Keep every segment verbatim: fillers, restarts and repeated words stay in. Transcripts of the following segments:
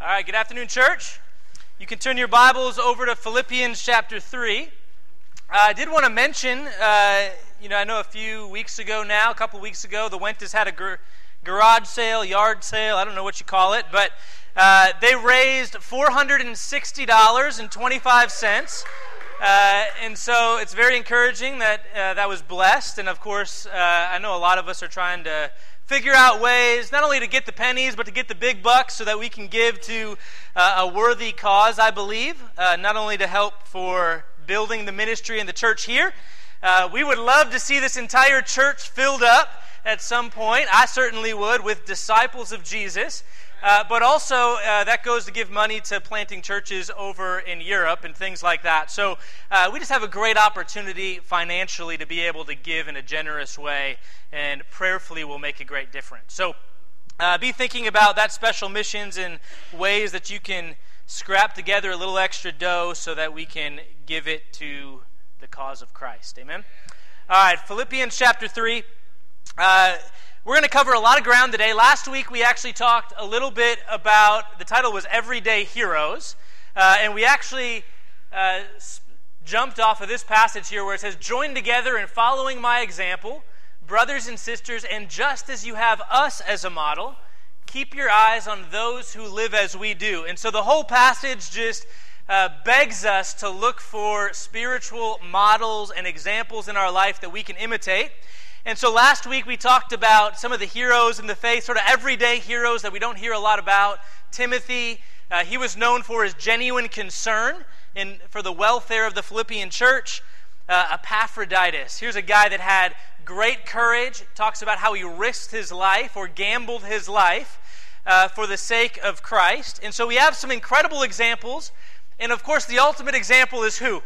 All right, good afternoon, church. You can turn your Bibles over to Philippians chapter three. Uh, I did want to mention, uh, you know, I know a few weeks ago now, a couple weeks ago, the Wentes had a gar- garage sale, yard sale, I don't know what you call it, but uh, they raised four hundred sixty dollars and twenty-five cents. Uh, and so it's very encouraging that uh, that was blessed. And of course, uh, I know a lot of us are trying to figure out ways not only to get the pennies, but to get the big bucks so that we can give to uh, a worthy cause, I believe, uh, not only to help for building the ministry and the church here. Uh, we would love to see this entire church filled up at some point. I certainly would, with disciples of Jesus. Uh, but also, uh, that goes to give money to planting churches over in Europe and things like that. So uh, we just have a great opportunity financially to be able to give in a generous way, and prayerfully will make a great difference. So uh, be thinking about that special missions and ways that you can scrap together a little extra dough so that we can give it to the cause of Christ. Amen? All right, Philippians chapter three. Uh, We're going to cover a lot of ground today. Last week we actually talked a little bit about, the title was Everyday Heroes, uh, and we actually uh, jumped off of this passage here where it says, "Join together in following my example, brothers and sisters, and just as you have us as a model, keep your eyes on those who live as we do." And so the whole passage just uh, begs us to look for spiritual models and examples in our life that we can imitate. And so last week we talked about some of the heroes in the faith, sort of everyday heroes that we don't hear a lot about. Timothy, uh, he was known for his genuine concern in, for the welfare of the Philippian church. Uh, Epaphroditus, here's a guy that had great courage, talks about how he risked his life or gambled his life uh, for the sake of Christ. And so we have some incredible examples. And of course the ultimate example is who?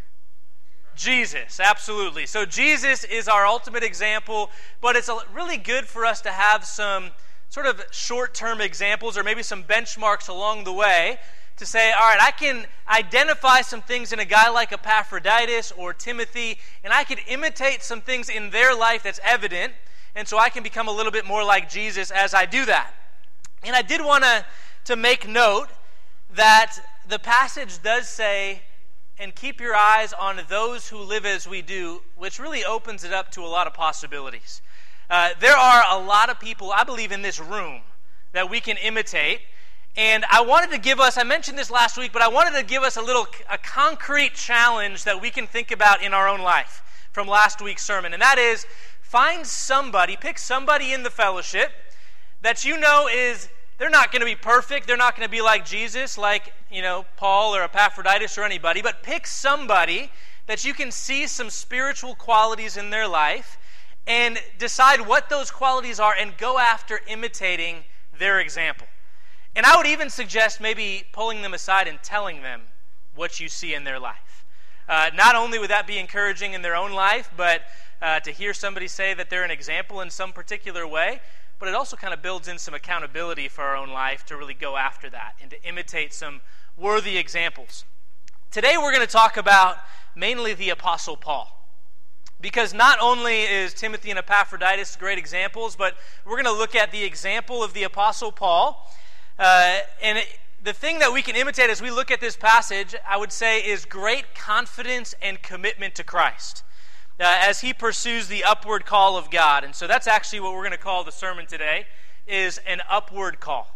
Jesus, absolutely. So Jesus is our ultimate example, but it's really good for us to have some sort of short-term examples or maybe some benchmarks along the way to say, all right, I can identify some things in a guy like Epaphroditus or Timothy, and I can imitate some things in their life that's evident, and so I can become a little bit more like Jesus as I do that. And I did want to to make note that the passage does say, "And keep your eyes on those who live as we do," which really opens it up to a lot of possibilities. Uh, there are a lot of people, I believe, in this room that we can imitate. And I wanted to give us, I mentioned this last week, but I wanted to give us a little, a concrete challenge that we can think about in our own life from last week's sermon. And that is, find somebody, pick somebody in the fellowship that you know is, they're not going to be perfect. They're not going to be like Jesus, like, you know, Paul or Epaphroditus or anybody. But pick somebody that you can see some spiritual qualities in their life and decide what those qualities are and go after imitating their example. And I would even suggest maybe pulling them aside and telling them what you see in their life. Uh, not only would that be encouraging in their own life, but uh, to hear somebody say that they're an example in some particular way, but it also kind of builds in some accountability for our own life to really go after that and to imitate some worthy examples. Today we're going to talk about mainly the Apostle Paul, because not only is Timothy and Epaphroditus great examples, but we're going to look at the example of the Apostle Paul. Uh, and it, the thing that we can imitate as we look at this passage, I would say, is great confidence and commitment to Christ Uh, as he pursues the upward call of God. And so that's actually what we're going to call the sermon today, is an upward call.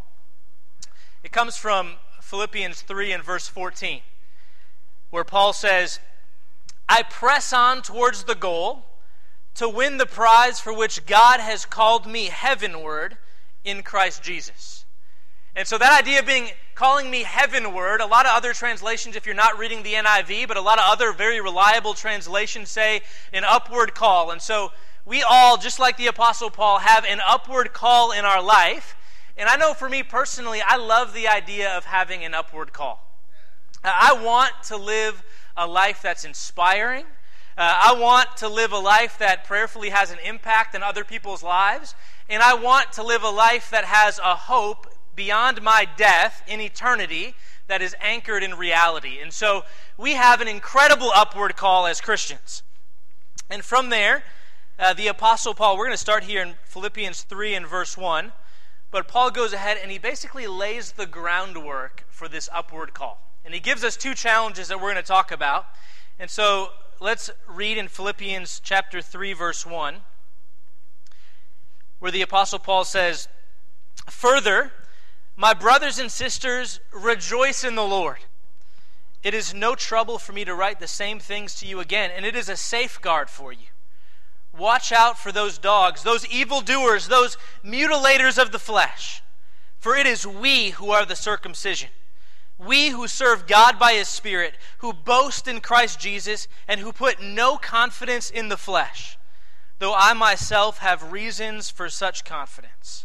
It comes from Philippians three and verse fourteen, where Paul says, "I press on towards the goal to win the prize for which God has called me heavenward in Christ Jesus." And so that idea of being calling me heavenward, a lot of other translations, if you're not reading the N I V, but a lot of other very reliable translations say an upward call. And so we all, just like the Apostle Paul, have an upward call in our life. And I know for me personally, I love the idea of having an upward call. I want to live a life that's inspiring. Uh, I want to live a life that prayerfully has an impact on other people's lives. And I want to live a life that has a hope beyond my death in eternity that is anchored in reality. And so we have an incredible upward call as Christians. And from there, uh, the Apostle Paul, we're going to start here in Philippians three and verse one. But Paul goes ahead and he basically lays the groundwork for this upward call. And he gives us two challenges that we're going to talk about. And so let's read in Philippians chapter three, verse one, where the Apostle Paul says, "Further, my brothers and sisters, rejoice in the Lord. It is no trouble for me to write the same things to you again, and it is a safeguard for you. Watch out for those dogs, those evildoers, those mutilators of the flesh. For it is we who are the circumcision, we who serve God by His Spirit, who boast in Christ Jesus, and who put no confidence in the flesh, though I myself have reasons for such confidence."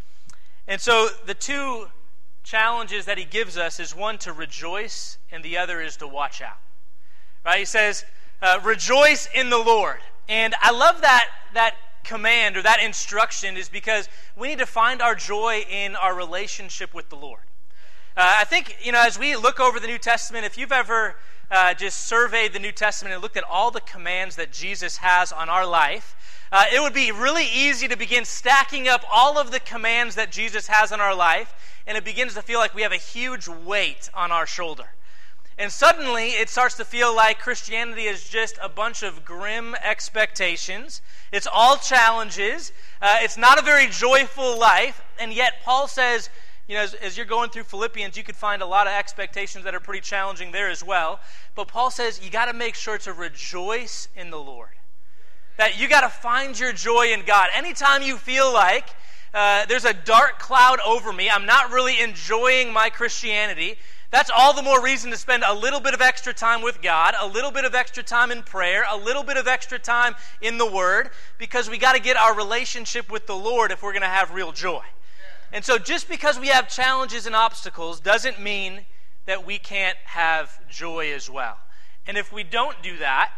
And so the two challenges that he gives us is one to rejoice, and the other is to watch out. Right? He says, uh, rejoice in the Lord. And I love that that command or that instruction is because we need to find our joy in our relationship with the Lord. Uh, I think, you know, as we look over the New Testament, if you've ever uh, just surveyed the New Testament and looked at all the commands that Jesus has on our life, uh, it would be really easy to begin stacking up all of the commands that Jesus has on our life, and it begins to feel like we have a huge weight on our shoulder. And suddenly, it starts to feel like Christianity is just a bunch of grim expectations. It's all challenges. Uh, it's not a very joyful life. And yet, Paul says, you know, as, as you're going through Philippians, you could find a lot of expectations that are pretty challenging there as well. But Paul says, you got to make sure to rejoice in the Lord. That you got to find your joy in God. Anytime you feel like uh, there's a dark cloud over me, I'm not really enjoying my Christianity, that's all the more reason to spend a little bit of extra time with God, a little bit of extra time in prayer, a little bit of extra time in the Word, because we got to get our relationship with the Lord if we're going to have real joy. And so just because we have challenges and obstacles doesn't mean that we can't have joy as well. And if we don't do that,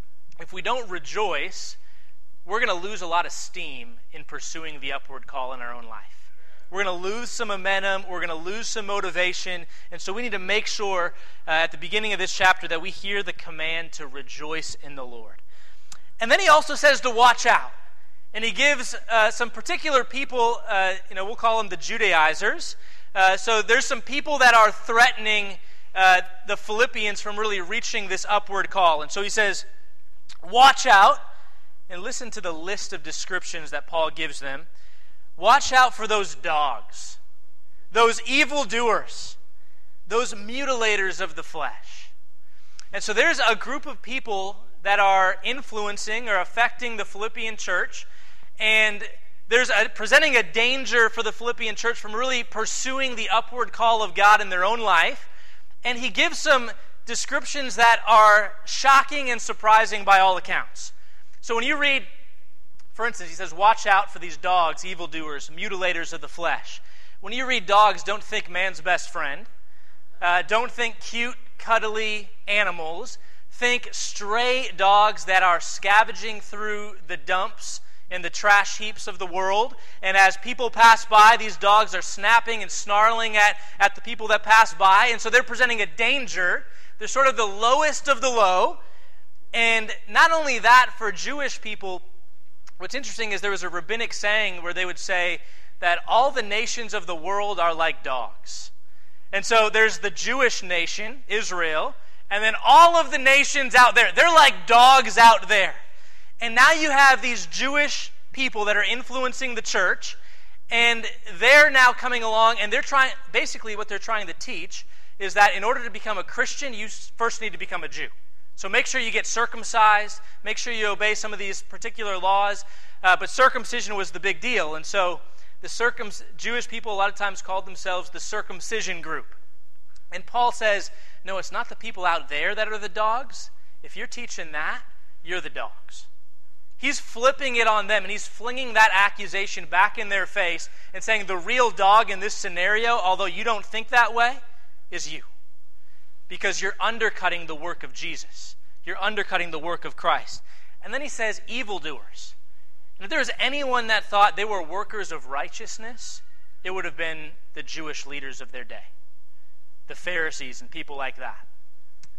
if we don't rejoice, we're going to lose a lot of steam in pursuing the upward call in our own life. We're going to lose some momentum. We're going to lose some motivation. And so we need to make sure uh, at the beginning of this chapter that we hear the command to rejoice in the Lord. And then he also says to watch out. And he gives uh, some particular people, uh, you know, we'll call them the Judaizers. Uh, so there's some people that are threatening uh, the Philippians from really reaching this upward call. And so he says, watch out. And listen to the list of descriptions that Paul gives them. Watch out for those dogs, those evildoers, those mutilators of the flesh. And so there's a group of people that are influencing or affecting the Philippian church, and there's a, presenting a danger for the Philippian church from really pursuing the upward call of God in their own life. And he gives some descriptions that are shocking and surprising by all accounts. So when you read, for instance, he says, watch out for these dogs, evildoers, mutilators of the flesh. When you read dogs, don't think man's best friend. Uh, don't think cute, cuddly animals. Think stray dogs that are scavenging through the dumps and the trash heaps of the world. And as people pass by, these dogs are snapping and snarling at, at the people that pass by. And so they're presenting a danger. They're sort of the lowest of the low. And not only that, for Jewish people, what's interesting is there was a rabbinic saying where they would say that all the nations of the world are like dogs. And so there's the Jewish nation, Israel, and then all of the nations out there. They're like dogs out there. And now you have these Jewish people that are influencing the church, and they're now coming along, and they're trying, basically what they're trying to teach is that in order to become a Christian, you first need to become a Jew. So make sure you get circumcised, make sure you obey some of these particular laws, uh, but circumcision was the big deal. And so the circum- Jewish people a lot of times called themselves the circumcision group. And Paul says, no, it's not the people out there that are the dogs. If you're teaching that, you're the dogs. He's flipping it on them, and he's flinging that accusation back in their face and saying the real dog in this scenario, although you don't think that way, is you. Because you're undercutting the work of Jesus. You're undercutting the work of Christ. And then he says evildoers. And if there was anyone that thought they were workers of righteousness, it would have been the Jewish leaders of their day. The Pharisees and people like that.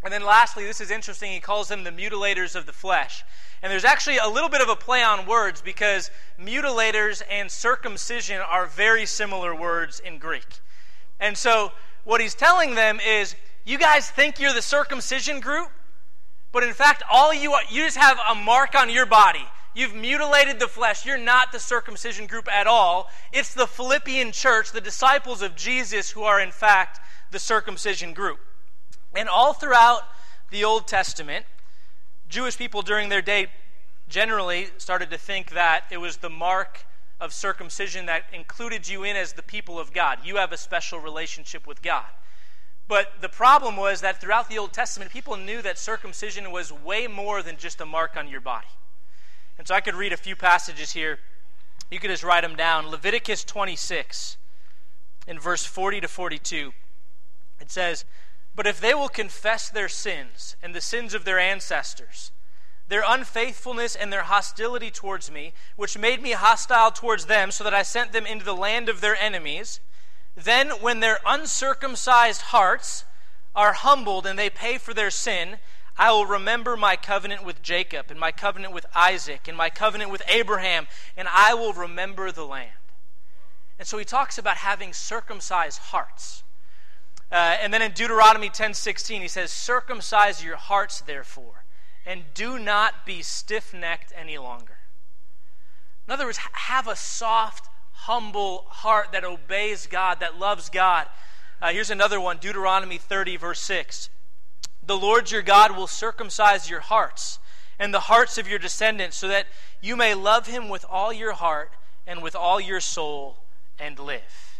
And then lastly, this is interesting, he calls them the mutilators of the flesh. And there's actually a little bit of a play on words because mutilators and circumcision are very similar words in Greek. And so what he's telling them is, you guys think you're the circumcision group, but in fact, all you are, you just have a mark on your body. You've mutilated the flesh. You're not the circumcision group at all. It's the Philippian church, the disciples of Jesus, who are in fact the circumcision group. And all throughout the Old Testament, Jewish people during their day generally started to think that it was the mark of circumcision that included you in as the people of God. You have a special relationship with God. But the problem was that throughout the Old Testament, people knew that circumcision was way more than just a mark on your body. And so I could read a few passages here. You could just write them down. Leviticus twenty-six, in verse forty to forty-two, it says, "But if they will confess their sins and the sins of their ancestors, their unfaithfulness and their hostility towards me, which made me hostile towards them, so that I sent them into the land of their enemies, then when their uncircumcised hearts are humbled and they pay for their sin, I will remember my covenant with Jacob and my covenant with Isaac and my covenant with Abraham, and I will remember the land." And so he talks about having circumcised hearts. Uh, and then in Deuteronomy ten sixteen, he says, "Circumcise your hearts, therefore, and do not be stiff-necked any longer." In other words, have a soft, humble heart that obeys God, that loves God. Uh, here's another one, Deuteronomy thirty, verse six. "The Lord your God will circumcise your hearts and the hearts of your descendants, so that you may love him with all your heart and with all your soul and live."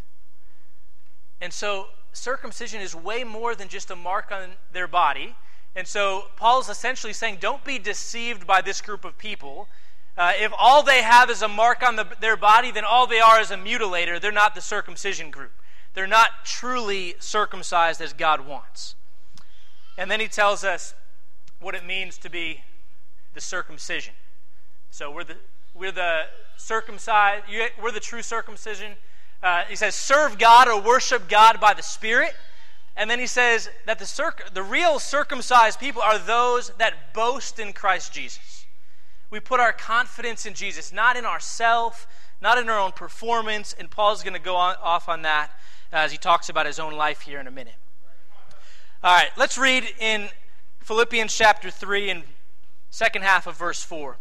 And so circumcision is way more than just a mark on their body. And so Paul's essentially saying, don't be deceived by this group of people. Uh, if all they have is a mark on the, their body, then all they are is a mutilator. They're not the circumcision group. They're not truly circumcised as God wants. And then he tells us what it means to be the circumcision. So we're the we're the circumcised. We're the true circumcision. Uh, he says, serve God or worship God by the Spirit. And then he says that the circ- the real circumcised people are those that boast in Christ Jesus. We put our confidence in Jesus, not in ourselves, not in our own performance. And Paul's going to go on, off on that as he talks about his own life here in a minute. All right, let's read in Philippians chapter three and second half of verse four.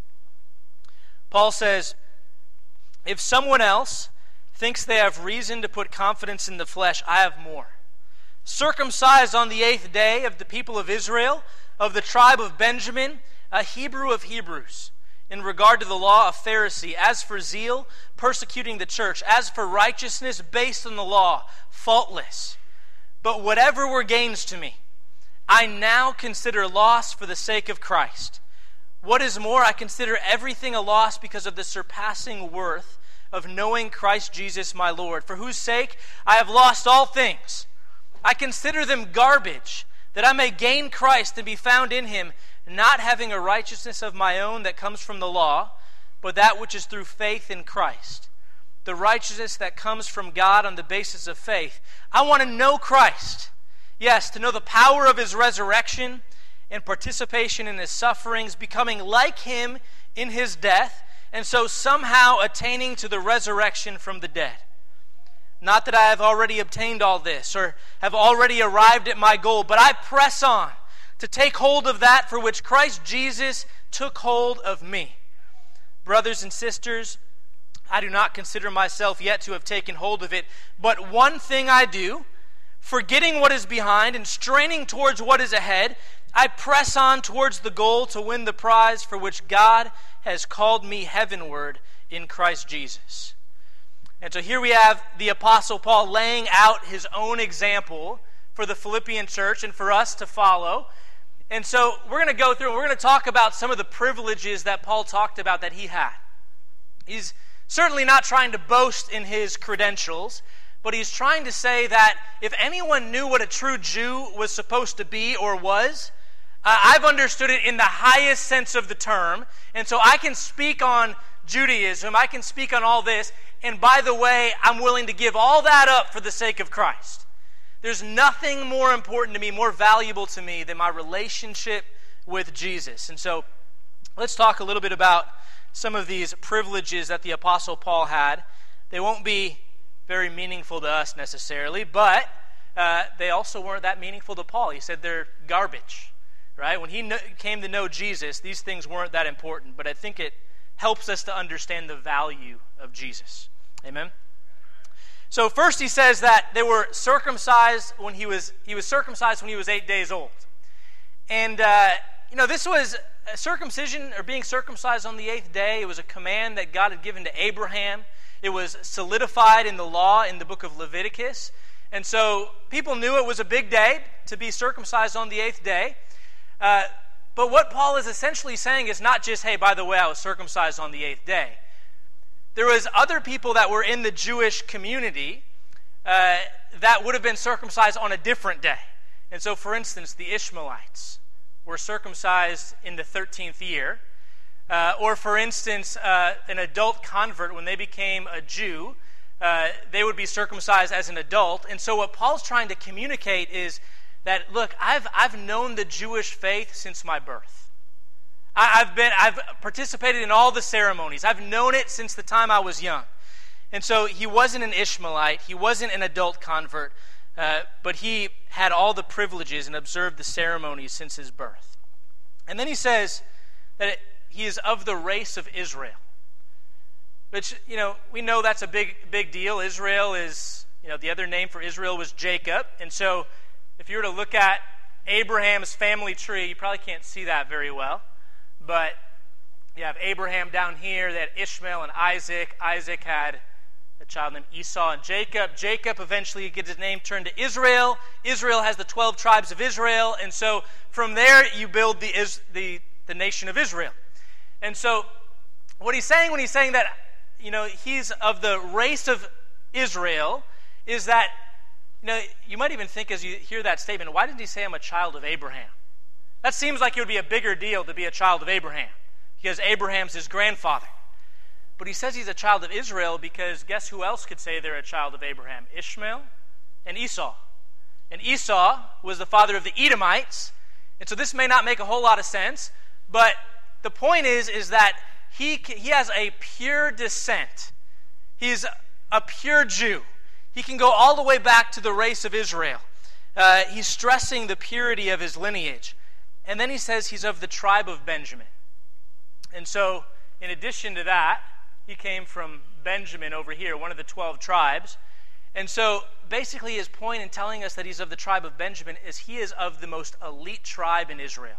Paul says, "If someone else thinks they have reason to put confidence in the flesh, I have more. Circumcised on the eighth day of the people of Israel, of the tribe of Benjamin, a Hebrew of Hebrews, in regard to the law, a Pharisee, as for zeal, persecuting the church, as for righteousness based on the law, faultless. But whatever were gains to me, I now consider loss for the sake of Christ. What is more, I consider everything a loss because of the surpassing worth of knowing Christ Jesus my Lord, for whose sake I have lost all things. I consider them garbage, that I may gain Christ and be found in him, not having a righteousness of my own that comes from the law, but that which is through faith in Christ, the righteousness that comes from God on the basis of faith. I want to know Christ. Yes, to know the power of his resurrection and participation in his sufferings, becoming like him in his death, and so somehow attaining to the resurrection from the dead. Not that I have already obtained all this or have already arrived at my goal, but I press on to take hold of that for which Christ Jesus took hold of me. Brothers and sisters, I do not consider myself yet to have taken hold of it, but one thing I do, forgetting what is behind and straining towards what is ahead, I press on towards the goal to win the prize for which God has called me heavenward in Christ Jesus." And so here we have the Apostle Paul laying out his own example for the Philippian church and for us to follow. And so we're going to go through and we're going to talk about some of the privileges that Paul talked about that he had. He's certainly not trying to boast in his credentials, but he's trying to say that if anyone knew what a true Jew was supposed to be or was, uh, I've understood it in the highest sense of the term. And so I can speak on Judaism, I can speak on all this, and by the way, I'm willing to give all that up for the sake of Christ. There's nothing more important to me, more valuable to me than my relationship with Jesus. And so let's talk a little bit about some of these privileges that the Apostle Paul had. They won't be very meaningful to us necessarily, but uh, they also weren't that meaningful to Paul. He said they're garbage, right? When he kn- came to know Jesus, these things weren't that important, but I think it helps us to understand the value of Jesus. Amen? So first he says that they were circumcised when he was he was circumcised when he was eight days old. And, uh, you know, this was a circumcision, or being circumcised on the eighth day. It was a command that God had given to Abraham. It was solidified in the law in the book of Leviticus. And so people knew it was a big day to be circumcised on the eighth day. Uh, but what Paul is essentially saying is not just, hey, by the way, I was circumcised on the eighth day. There was other people that were in the Jewish community uh, that would have been circumcised on a different day. And so, for instance, the Ishmaelites were circumcised in the thirteenth year. Uh, or, for instance, uh, an adult convert, when they became a Jew, uh, they would be circumcised as an adult. And so what Paul's trying to communicate is that, look, I've I've known the Jewish faith since my birth. I've been, I've participated in all the ceremonies. I've known it since the time I was young. And so he wasn't an Ishmaelite. He wasn't an adult convert. Uh, but he had all the privileges and observed the ceremonies since his birth. And then he says that it, he is of the race of Israel. Which, you know, we know that's a big, big deal. Israel is, you know, the other name for Israel was Jacob. And so if you were to look at Abraham's family tree, you probably can't see that very well. But you have Abraham down here, they had Ishmael and Isaac. Isaac had a child named Esau and Jacob. Jacob eventually gets his name turned to Israel. Israel has the twelve tribes of Israel. And so from there you build the, the, the nation of Israel. And so what he's saying when he's saying that, you know, he's of the race of Israel is that, you know, you might even think as you hear that statement, why did he say I'm a child of Abraham? That seems like it would be a bigger deal to be a child of Abraham, because Abraham's his grandfather. But he says he's a child of Israel because guess who else could say they're a child of Abraham? Ishmael and Esau. And Esau was the father of the Edomites. And so this may not make a whole lot of sense, but the point is, is that he, he has a pure descent. He's a pure Jew. He can go all the way back to the race of Israel. Uh, he's stressing the purity of his lineage. And then he says he's of the tribe of Benjamin. And so, in addition to that, he came from Benjamin over here, one of the twelve tribes. And so, basically his point in telling us that he's of the tribe of Benjamin is he is of the most elite tribe in Israel.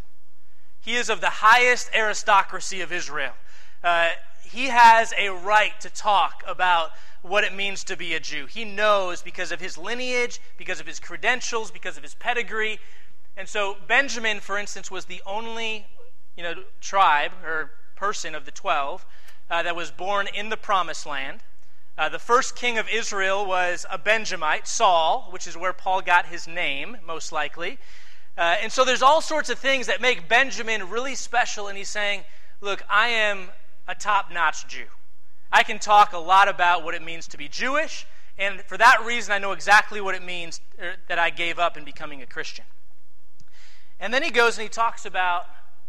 He is of the highest aristocracy of Israel. Uh, he has a right to talk about what it means to be a Jew. He knows because of his lineage, because of his credentials, because of his pedigree. And so Benjamin, for instance, was the only, you know, tribe or person of the twelve uh, that was born in the Promised Land. Uh, the first king of Israel was a Benjamite, Saul, which is where Paul got his name, most likely. Uh, and so there's all sorts of things that make Benjamin really special. And he's saying, look, I am a top-notch Jew. I can talk a lot about what it means to be Jewish. And for that reason, I know exactly what it means er, that I gave up in becoming a Christian. And then he goes and he talks about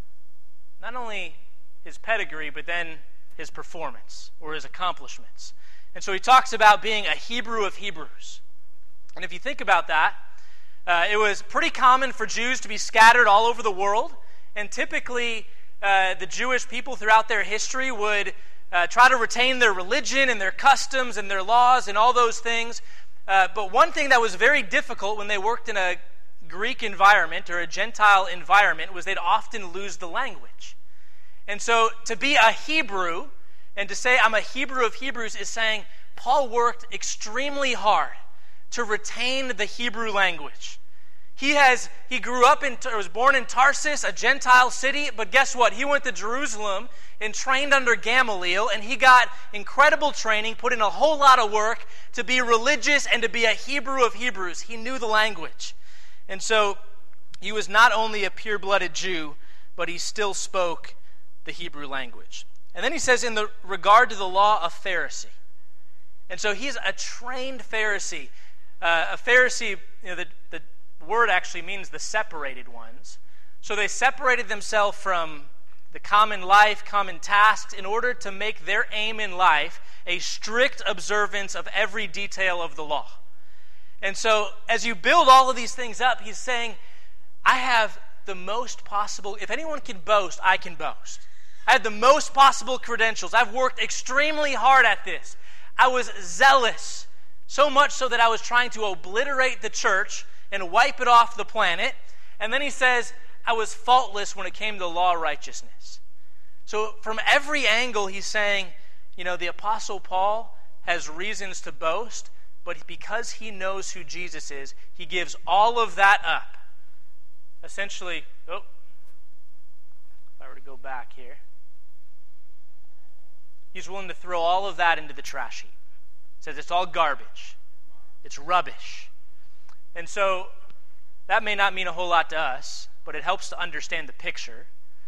not only his pedigree, but then his performance or his accomplishments. And so he talks about being a Hebrew of Hebrews. And if you think about that, uh, it was pretty common for Jews to be scattered all over the world. And typically, uh, the Jewish people throughout their history would uh, try to retain their religion and their customs and their laws and all those things. Uh, but one thing that was very difficult when they worked in a Greek environment or a Gentile environment was they'd often lose the language. And so to be a Hebrew and to say I'm a Hebrew of Hebrews is saying Paul worked extremely hard to retain the Hebrew language. He has he grew up in or was born in Tarsus, a Gentile city, but guess what? He went to Jerusalem and trained under Gamaliel, and he got incredible training, put in a whole lot of work to be religious and to be a Hebrew of Hebrews. He knew the language. And so he was not only a pure-blooded Jew, but he still spoke the Hebrew language. And then he says in the regard to the law, a Pharisee. And so he's a trained Pharisee. Uh, a Pharisee, you know, the, the word actually means the separated ones. So they separated themselves from the common life, common tasks, in order to make their aim in life a strict observance of every detail of the law. And so as you build all of these things up, he's saying, I have the most possible, if anyone can boast, I can boast. I have the most possible credentials. I've worked extremely hard at this. I was zealous, so much so that I was trying to obliterate the church and wipe it off the planet. And then he says, I was faultless when it came to law righteousness. So from every angle, he's saying, you know, the Apostle Paul has reasons to boast, but because he knows who Jesus is, he gives all of that up. Essentially, oh, if I were to go back here, he's willing to throw all of that into the trash heap. He says it's all garbage. It's rubbish. And so that may not mean a whole lot to us, but it helps to understand the picture.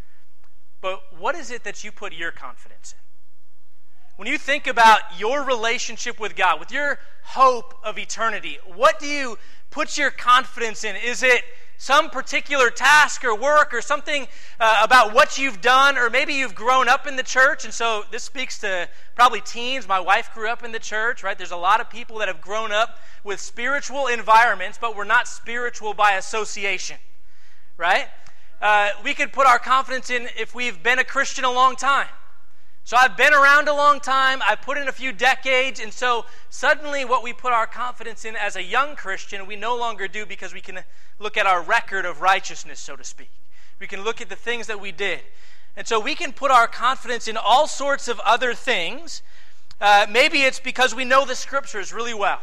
But what is it that you put your confidence in? When you think about your relationship with God, with your hope of eternity, what do you put your confidence in? Is it some particular task or work or something uh, about what you've done, or maybe you've grown up in the church, and so this speaks to probably teens. My wife grew up in the church, right? There's a lot of people that have grown up with spiritual environments, but we're not spiritual by association, right? Uh, we could put our confidence in if we've been a Christian a long time. So I've been around a long time, I've put in a few decades, and so suddenly what we put our confidence in as a young Christian, we no longer do, because we can look at our record of righteousness, so to speak. We can look at the things that we did. And so we can put our confidence in all sorts of other things. Uh, maybe it's because we know the Scriptures really well.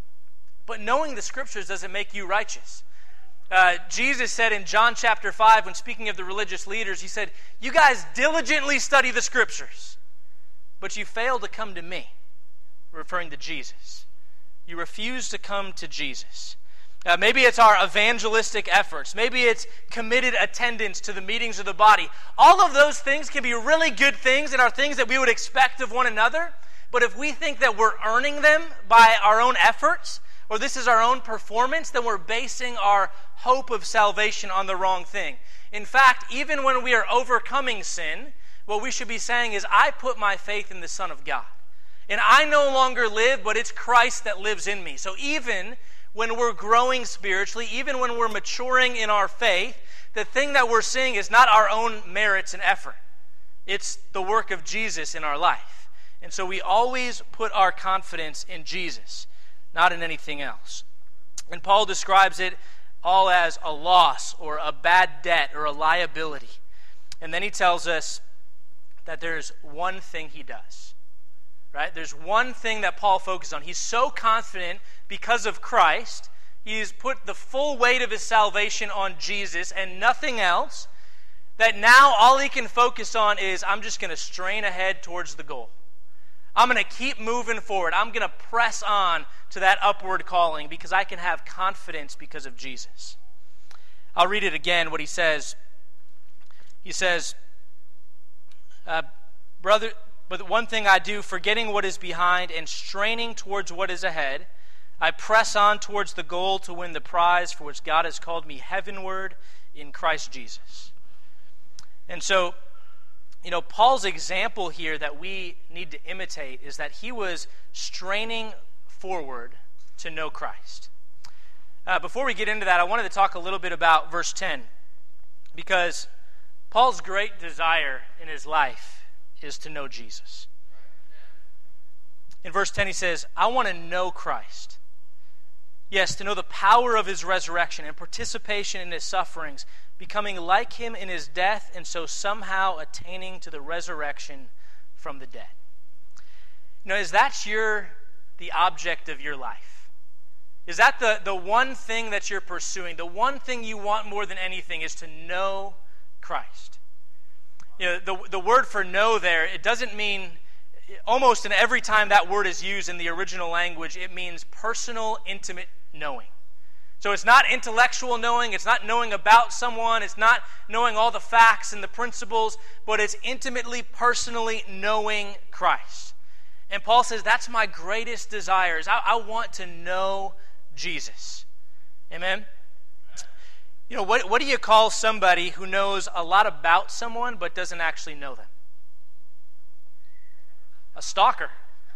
But knowing the Scriptures doesn't make you righteous. Uh, Jesus said in John chapter five, when speaking of the religious leaders, he said, you guys diligently study the Scriptures, but you fail to come to me, referring to Jesus. You refuse to come to Jesus. Uh, maybe it's our evangelistic efforts. Maybe it's committed attendance to the meetings of the body. All of those things can be really good things and are things that we would expect of one another, but if we think that we're earning them by our own efforts, or this is our own performance, then we're basing our hope of salvation on the wrong thing. In fact, even when we are overcoming sin, what we should be saying is, I put my faith in the Son of God. And I no longer live, but it's Christ that lives in me. So even when we're growing spiritually, even when we're maturing in our faith, the thing that we're seeing is not our own merits and effort. It's the work of Jesus in our life. And so we always put our confidence in Jesus, not in anything else. And Paul describes it all as a loss or a bad debt or a liability. And then he tells us that there's one thing he does. Right? There's one thing that Paul focuses on. He's so confident because of Christ. He's put the full weight of his salvation on Jesus and nothing else, that now all he can focus on is, I'm just going to strain ahead towards the goal. I'm going to keep moving forward. I'm going to press on to that upward calling because I can have confidence because of Jesus. I'll read it again, what he says. He says, uh, brother, but one thing I do, forgetting what is behind and straining towards what is ahead, I press on towards the goal to win the prize for which God has called me heavenward in Christ Jesus. And so, you know, Paul's example here that we need to imitate is that he was straining forward to know Christ. Uh, before we get into that, I wanted to talk a little bit about verse ten, because Paul's great desire in his life is to know Jesus. In verse ten he says, I want to know Christ. Yes, to know the power of his resurrection and participation in his sufferings, becoming like him in his death, and so somehow attaining to the resurrection from the dead. You know, is that your the object of your life? Is that the, the one thing that you're pursuing? The one thing you want more than anything is to know Christ. You know, the, the word for know there, it doesn't mean, almost in every time that word is used in the original language, it means personal, intimate knowing. So it's not intellectual knowing, it's not knowing about someone, it's not knowing all the facts and the principles, but it's intimately, personally knowing Christ. And Paul says, that's my greatest desire, is I, I want to know Jesus. Amen? You know, what, what do you call somebody who knows a lot about someone but doesn't actually know them? A stalker.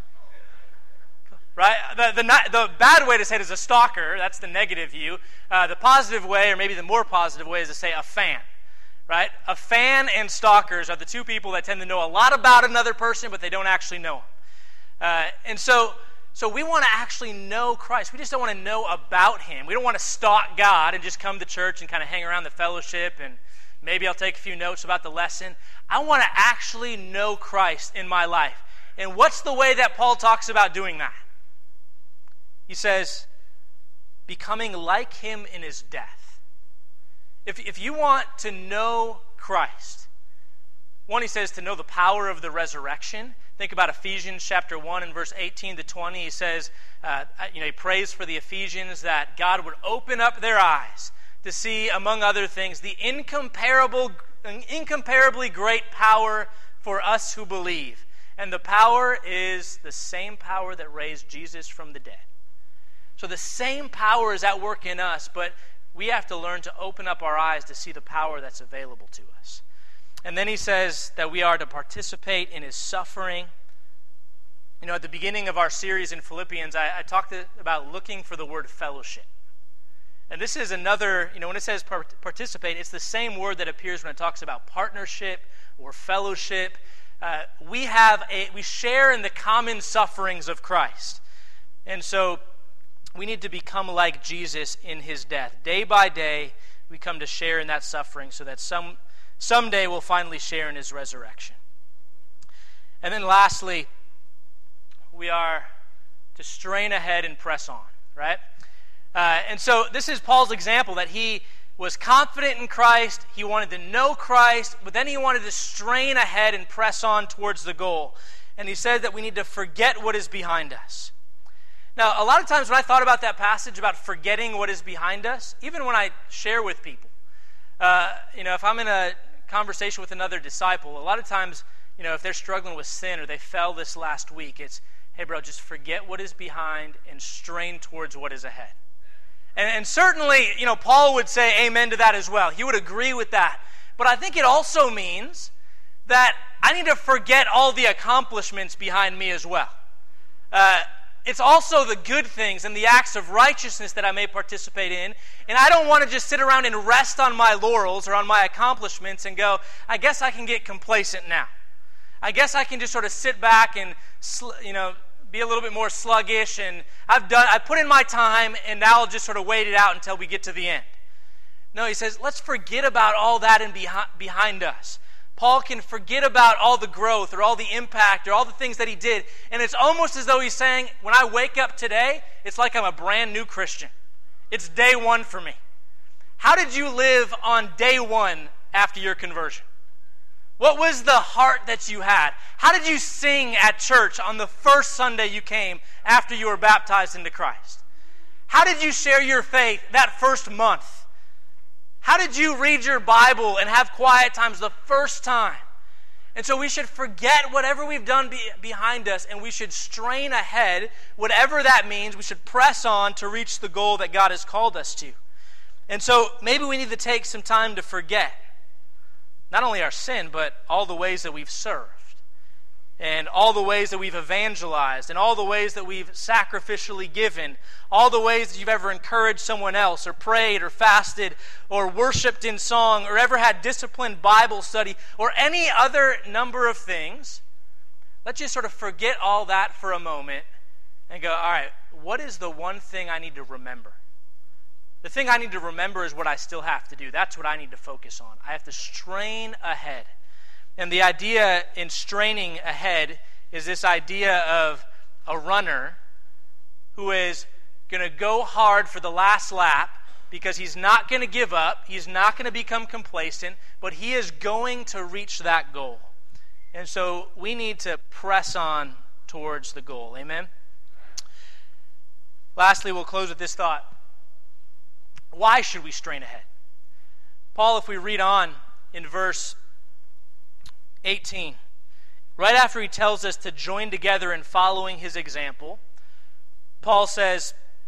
Right? The, the, the bad way to say it is a stalker. That's the negative view. Uh, the positive way, or maybe the more positive way, is to say a fan. Right? A fan and stalkers are the two people that tend to know a lot about another person, but they don't actually know him. Uh, and so, so we want to actually know Christ. We just don't want to know about him. We don't want to stalk God and just come to church and kind of hang around the fellowship and maybe I'll take a few notes about the lesson. I want to actually know Christ in my life. And what's the way that Paul talks about doing that? He says, becoming like him in his death. If, if you want to know Christ, one, he says to know the power of the resurrection. Think about Ephesians chapter one and verse eighteen to twenty. He says, uh, you know, he prays for the Ephesians that God would open up their eyes to see, among other things, the incomparable, incomparably great power for us who believe. And the power is the same power that raised Jesus from the dead. So the same power is at work in us, but we have to learn to open up our eyes to see the power that's available to us. And then he says that we are to participate in his suffering. You know, at the beginning of our series in Philippians, I, I talked about looking for the word fellowship. And this is another, you know, when it says part- participate, it's the same word that appears when it talks about partnership or fellowship. Uh, we have a, we share in the common sufferings of Christ. And so we need to become like Jesus in his death. Day by day, we come to share in that suffering so that some someday we'll finally share in his resurrection. And then lastly, we are to strain ahead and press on, right? Uh, and so this is Paul's example that he was confident in Christ, he wanted to know Christ, but then he wanted to strain ahead and press on towards the goal. And he said that we need to forget what is behind us. Now, a lot of times when I thought about that passage about forgetting what is behind us, even when I share with people, uh, you know, if I'm in a conversation with another disciple, a lot of times, you know, if they're struggling with sin or they fell this last week, it's, hey, bro, just forget what is behind and strain towards what is ahead. And, and certainly, you know, Paul would say amen to that as well. He would agree with that. But I think it also means that I need to forget all the accomplishments behind me as well. Uh, It's also the good things and the acts of righteousness that I may participate in. And I don't want to just sit around and rest on my laurels or on my accomplishments and go, I guess I can get complacent now. I guess I can just sort of sit back and, you know, be a little bit more sluggish. And I've done, I put in my time and now I'll just sort of wait it out until we get to the end. No, he says, let's forget about all that and behind, behind us. Paul can forget about all the growth or all the impact or all the things that he did. And it's almost as though he's saying, when I wake up today, it's like I'm a brand new Christian. It's day one for me. How did you live on day one after your conversion? What was the heart that you had? How did you sing at church on the first Sunday you came after you were baptized into Christ? How did you share your faith that first month? How did you read your Bible and have quiet times the first time? And so we should forget whatever we've done be, behind us, and we should strain ahead, whatever that means. We should press on to reach the goal that God has called us to. And so maybe we need to take some time to forget not only our sin, but all the ways that we've served, and all the ways that we've evangelized, and all the ways that we've sacrificially given, all the ways that you've ever encouraged someone else, or prayed, or fasted, or worshiped in song, or ever had disciplined Bible study, or any other number of things. Let's just sort of forget all that for a moment and go, all right, what is the one thing I need to remember? The thing I need to remember is what I still have to do. That's what I need to focus on. I have to strain ahead. And the idea in straining ahead is this idea of a runner who is going to go hard for the last lap because he's not going to give up, he's not going to become complacent, but he is going to reach that goal. And so we need to press on towards the goal. Amen? Lastly, we'll close with this thought. Why should we strain ahead? Paul, if we read on in verse eighteen, right after he tells us to join together in following his example, Paul says,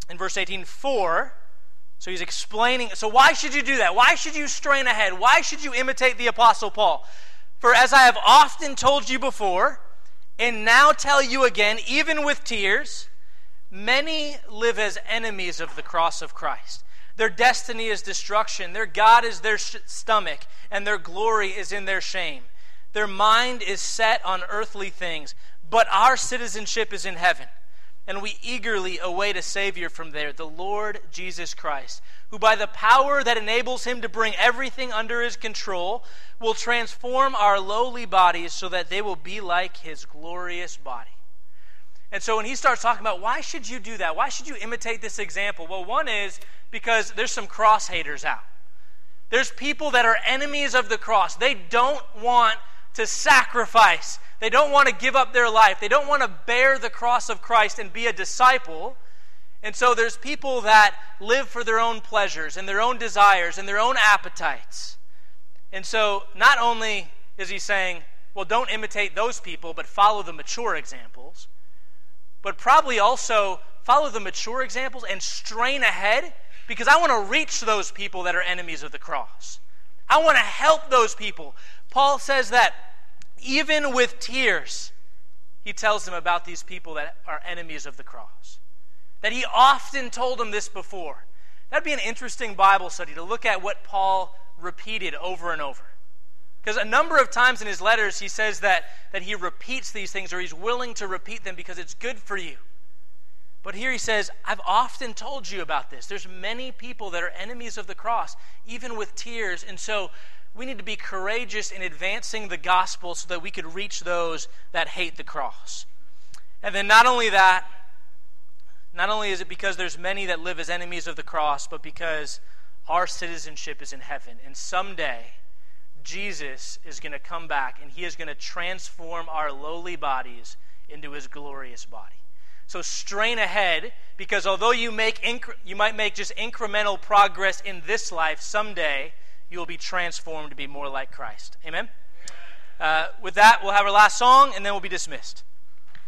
in verse eighteen, for, so he's explaining, so why should you do that? Why should you strain ahead? Why should you imitate the Apostle Paul? For as I have often told you before, and now tell you again, even with tears, many live as enemies of the cross of Christ. Their destiny is destruction. Their God is their sh- stomach, and their glory is in their shame. Their mind is set on earthly things, but our citizenship is in heaven, and we eagerly await a Savior from there, the Lord Jesus Christ, who by the power that enables him to bring everything under his control will transform our lowly bodies so that they will be like his glorious body. And so when he starts talking about why should you do that? Why should you imitate this example? Well, one is because there's some cross haters out. There's people that are enemies of the cross. They don't want to sacrifice. They don't want to give up their life. They don't want to bear the cross of Christ and be a disciple. And so there's people that live for their own pleasures and their own desires and their own appetites. And so not only is he saying, well, don't imitate those people, but follow the mature examples, but probably also follow the mature examples and strain ahead, because I want to reach those people that are enemies of the cross. I want to help those people. Paul says that even with tears, he tells them about these people that are enemies of the cross. That he often told them this before. That'd be an interesting Bible study to look at what Paul repeated over and over. Because a number of times in his letters he says that, that he repeats these things, or he's willing to repeat them because it's good for you. But here he says, I've often told you about this. There's many people that are enemies of the cross, even with tears. And so we need to be courageous in advancing the gospel so that we could reach those that hate the cross. And then not only that, not only is it because there's many that live as enemies of the cross, but because our citizenship is in heaven. And someday, Jesus is going to come back and he is going to transform our lowly bodies into his glorious body. So strain ahead, because although you make incre- you might make just incremental progress in this life, someday you will be transformed to be more like Christ. Amen? Uh, with that, we'll have our last song and then we'll be dismissed.